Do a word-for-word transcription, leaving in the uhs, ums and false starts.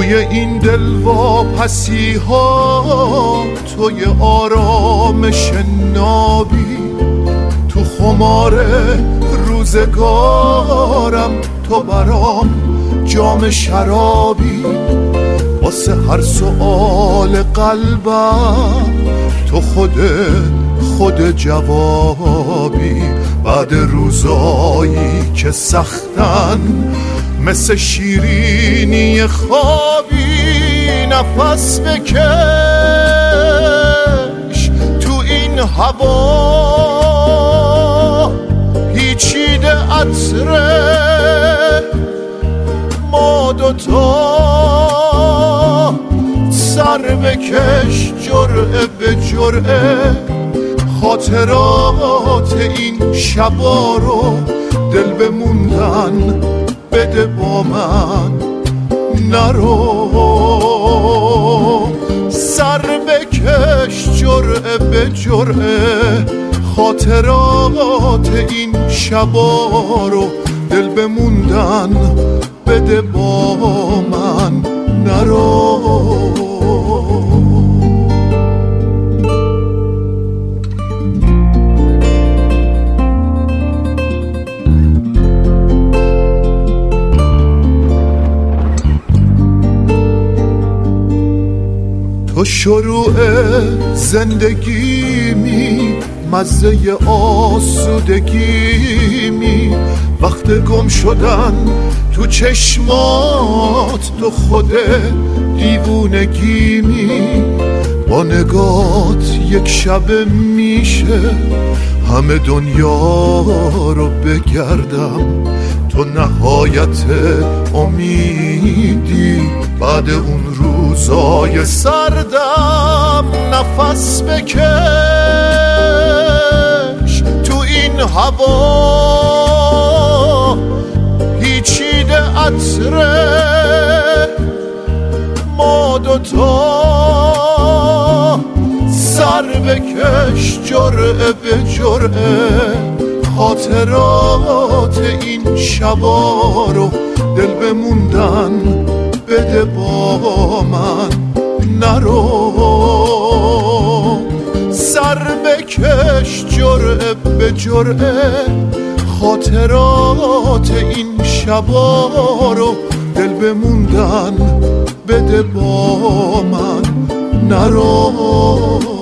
توی این دل واپسی ها توی آرامش نابی، تو خمار روزگارم تو برام جام شرابی، واسه هر سؤال قلبم تو خود خود جوابی. بعد روزایی که سختن مثل شیرینی خوابی، نفس بکش تو این هوا، پیچیده عطره ما دوتا، سر بکش جرعه به جرعه، خاطرات این شبا رو دل بموندن بده با من نرو. سر بکش جرعه به جرعه، خاطرات این شبا رو دل بموندن بده با من نرو. تو شروع زندگی می، مزه آسودگی می، وقت گم شدن تو چشمات تو خود دیوونگی می، با نگات یک شب میشه همه دنیا رو بگردم، تو نهایت امیدی بعد اون روزای سردم. نفس بکش تو این هوا، پیچیده عطره ما دوتا، سر بکش جرعه به جرعه، خاطرات این شبا رو دل بموندن بده با من نرو. سر بکش جرعه به جرعه، خاطرات این شبا رو دل بموندن بده با من نرو.